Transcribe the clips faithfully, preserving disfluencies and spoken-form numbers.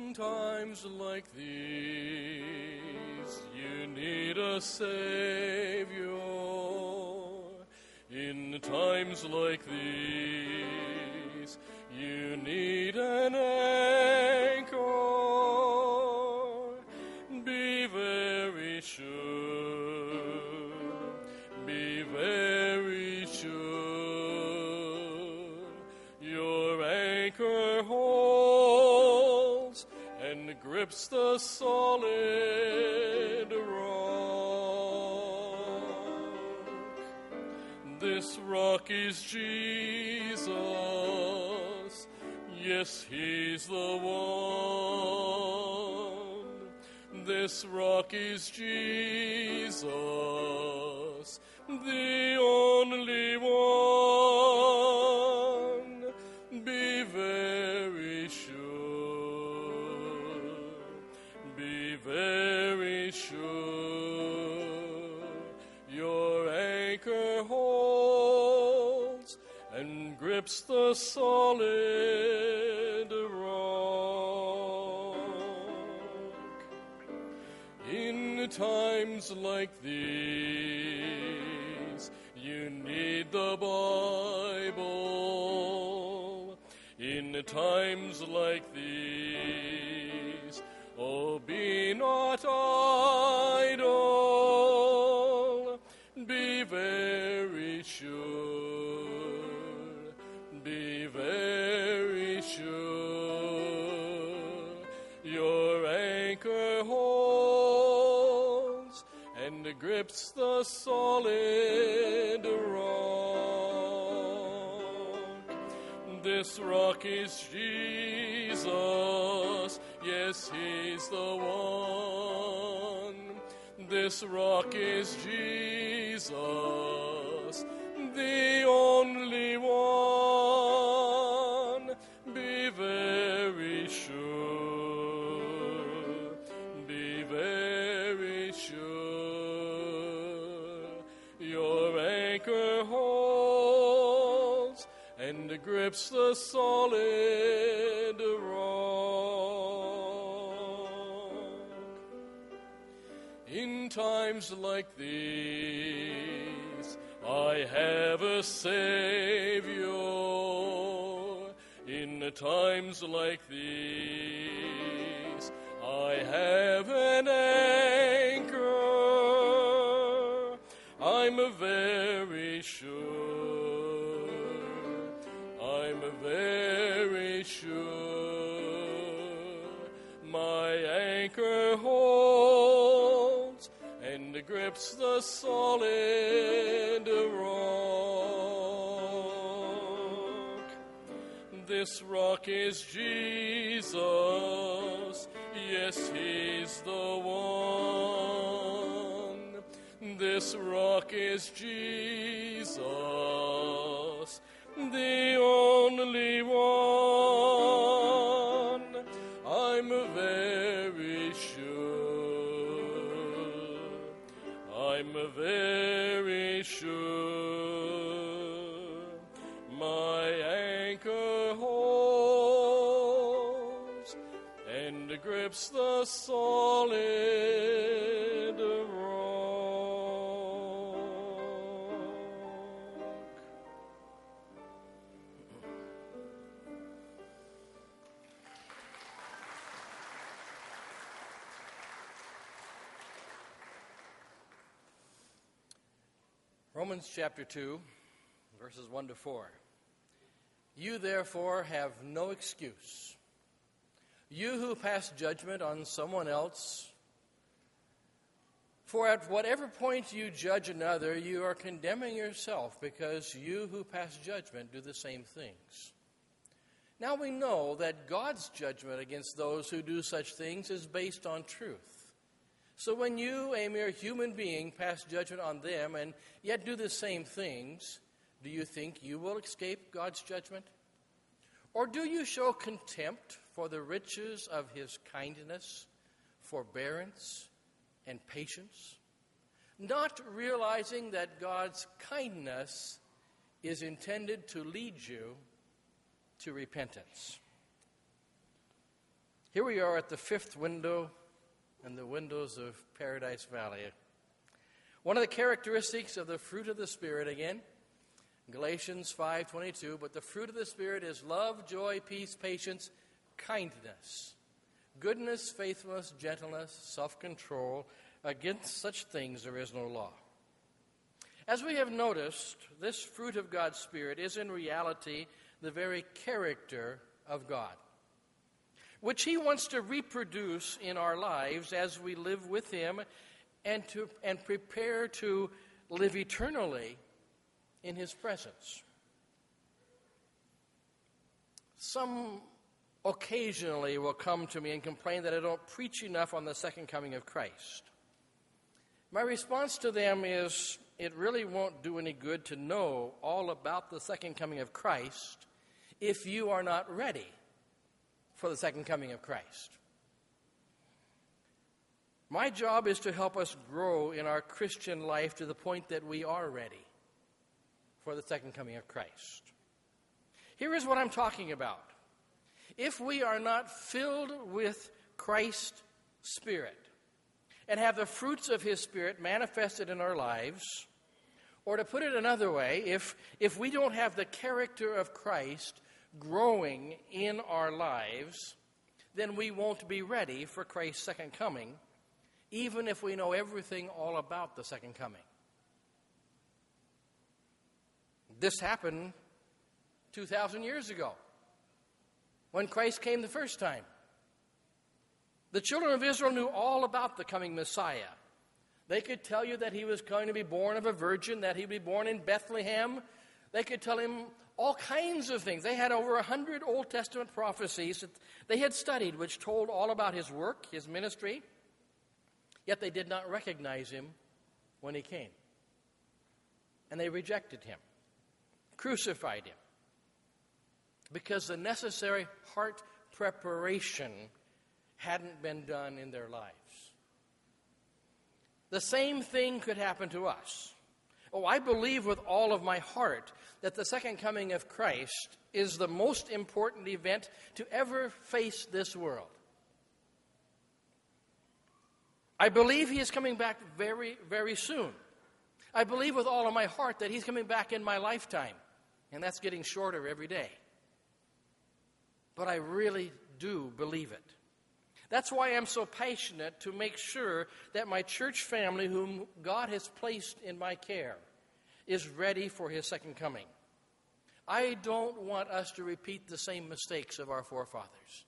In times like these, you need a Savior. In times like these, you need an anchor. Be very sure, be very sure, your anchor holds and grips the solid rock. This rock is Jesus. Yes, He's the one. This rock is Jesus, the only one. Be very sure, be very sure, your anchor holds and grips the solid rock. In times like these, you need the Bible. In times like these, oh, be not idle. Be very sure, be very sure, your anchor holds and grips the solid rock. This rock is Jesus, yes, He's the one. This rock is Jesus, the only one. Be very sure, be very sure, your anchor holds and grips the solid rock. In times like these, I have a Savior. In times like these, I have an anchor. I'm very sure, I'm very sure, my anchor holds and grips the solid rock. This rock is Jesus, yes, He's the one. This rock is Jesus, the only one. I'm very sure, I'm very sure, my anchor holds and grips the solid rock. Romans chapter two, verses one to four. You therefore have no excuse. You who pass judgment on someone else, for at whatever point you judge another, you are condemning yourself, because you who pass judgment do the same things. Now we know that God's judgment against those who do such things is based on truth. So when you, a mere human being, pass judgment on them and yet do the same things, do you think you will escape God's judgment? Or do you show contempt for the riches of His kindness, forbearance, and patience, not realizing that God's kindness is intended to lead you to repentance? Here we are at the fifth window in the windows of Paradise Valley. One of the characteristics of the fruit of the Spirit, again, Galatians five twenty-two, but the fruit of the Spirit is love, joy, peace, patience, kindness, goodness, faithfulness, gentleness, self-control. Against such things there is no law. As we have noticed, this fruit of God's Spirit is in reality the very character of God, which He wants to reproduce in our lives as we live with Him and to and prepare to live eternally in His presence. Some occasionally will come to me and complain that I don't preach enough on the second coming of Christ. My response to them is, it really won't do any good to know all about the second coming of Christ if you are not ready for the second coming of Christ. My job is to help us grow in our Christian life to the point that we are ready for the second coming of Christ. Here is what I'm talking about. If we are not filled with Christ's Spirit and have the fruits of His Spirit manifested in our lives, or to put it another way, if, if we don't have the character of Christ growing in our lives, then we won't be ready for Christ's second coming, even if we know everything all about the second coming. This happened two thousand years ago, when Christ came the first time. The children of Israel knew all about the coming Messiah. They could tell you that He was going to be born of a virgin, that He would be born in Bethlehem. They could tell him all kinds of things. They had over a hundred Old Testament prophecies that they had studied, which told all about His work, His ministry. Yet they did not recognize Him when He came. And they rejected Him, crucified Him, because the necessary heart preparation hadn't been done in their lives. The same thing could happen to us. Oh, I believe with all of my heart that the second coming of Christ is the most important event to ever face this world. I believe He is coming back very, very soon. I believe with all of my heart that He's coming back in my lifetime, and that's getting shorter every day. But I really do believe it. That's why I'm so passionate to make sure that my church family, whom God has placed in my care, is ready for His second coming. I don't want us to repeat the same mistakes of our forefathers.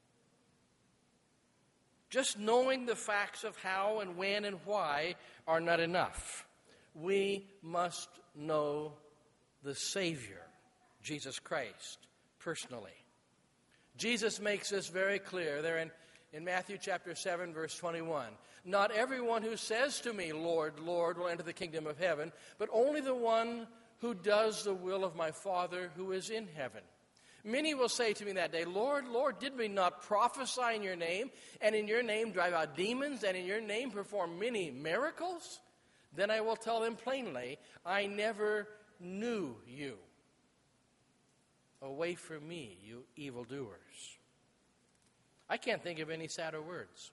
Just knowing the facts of how and when and why are not enough. We must know the Savior, Jesus Christ, personally. Jesus makes this very clear there in, in Matthew chapter seven, verse twenty-one. Not everyone who says to me, Lord, Lord, will enter the kingdom of heaven, but only the one who does the will of my Father who is in heaven. Many will say to me that day, Lord, Lord, did we not prophesy in your name, and in your name drive out demons, and in your name perform many miracles? Then I will tell them plainly, I never knew you. Away from me, you evildoers. I can't think of any sadder words.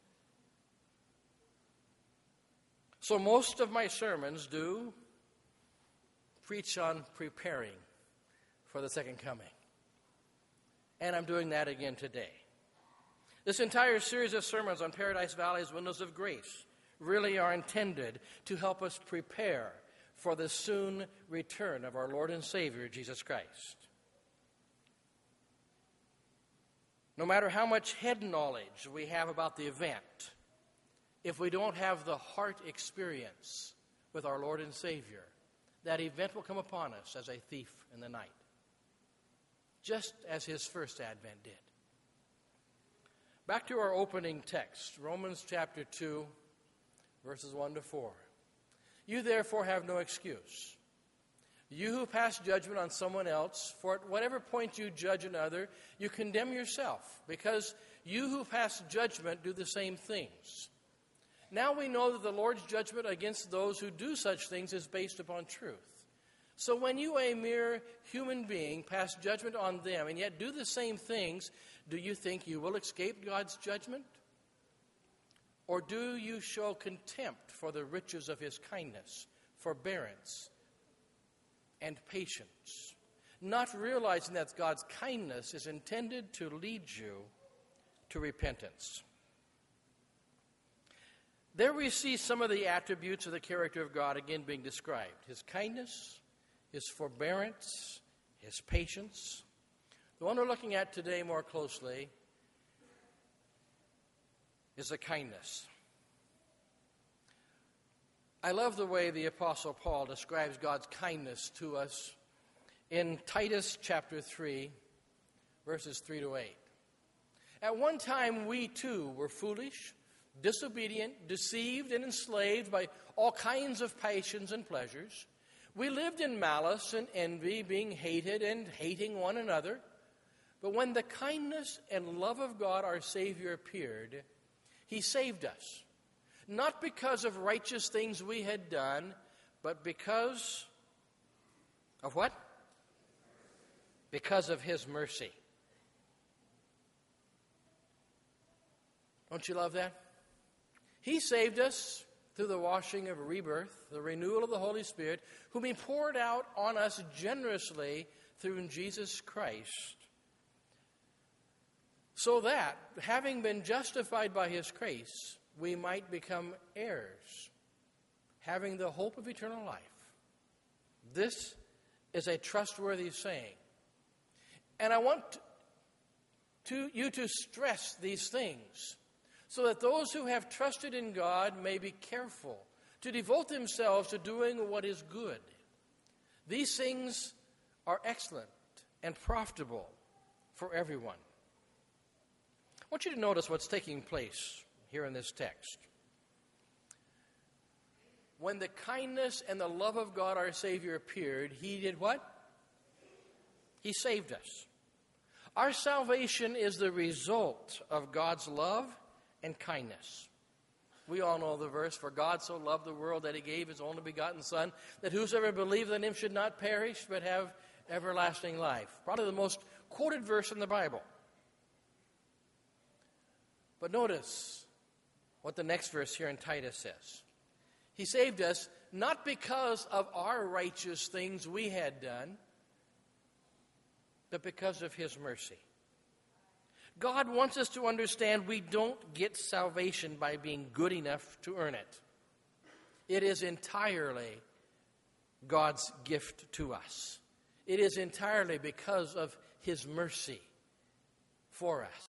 So most of my sermons do preach on preparing for the second coming. And I'm doing that again today. This entire series of sermons on Paradise Valley's Windows of Grace really are intended to help us prepare for the soon return of our Lord and Savior, Jesus Christ. No matter how much head knowledge we have about the event, if we don't have the heart experience with our Lord and Savior, that event will come upon us as a thief in the night, just as His first advent did. Back to our opening text, Romans chapter two, verses one to four. You therefore have no excuse. You who pass judgment on someone else, for at whatever point you judge another, you condemn yourself, because you who pass judgment do the same things. Now we know that the Lord's judgment against those who do such things is based upon truth. So when you, a mere human being, pass judgment on them and yet do the same things, Do you think you will escape God's judgment? Or do you show contempt for the riches of his kindness, forbearance, and patience, not realizing that God's kindness is intended to lead you to repentance? There we see some of the attributes of the character of God again being described. His kindness, his forbearance, his patience. The one we're looking at today more closely is the kindness. I love the way the Apostle Paul describes God's kindness to us in Titus chapter three, verses three to eight. At one time we too were foolish, disobedient, deceived, and enslaved by all kinds of passions and pleasures. We lived in malice and envy, being hated and hating one another. But when the kindness and love of God our Savior appeared, he saved us, not because of righteous things we had done, but because of what? Because of his mercy. Don't you love that? He saved us through the washing of rebirth, the renewal of the Holy Spirit, whom he poured out on us generously through Jesus Christ, so that, having been justified by his grace, we might become heirs, having the hope of eternal life. This is a trustworthy saying. And I want to, you to stress these things, so that those who have trusted in God may be careful to devote themselves to doing what is good. These things are excellent and profitable for everyone. I want you to notice what's taking place here in this text. When the kindness and the love of God our Savior appeared, he did what? He saved us. Our salvation is the result of God's love and kindness. We all know the verse, for God so loved the world that he gave his only begotten Son, that whosoever believes in him should not perish but have everlasting life. Probably the most quoted verse in the Bible. But notice what the next verse here in Titus says. He saved us not because of our righteous things we had done, but because of his mercy. God wants us to understand we don't get salvation by being good enough to earn it. It is entirely God's gift to us. It is entirely because of his mercy for us.